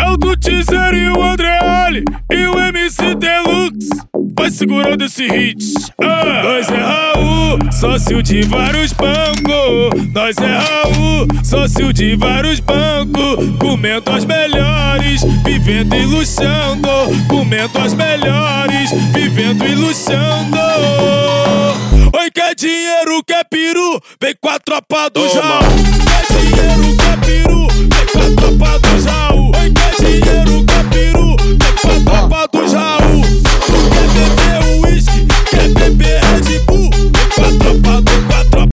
É o do Teaser e o Andreoli e o MC Deluxe. Vai segurando esse hit. Nós é Raul, sócio de vários bancos. Nós é Raul, sócio de vários bancos. Comendo as melhores, vivendo e luxando. Comendo as melhores, vivendo e luxando. Oi, quer dinheiro, quer peru? Vem com a tropa do Jaú. Quer dinheiro, quer peru?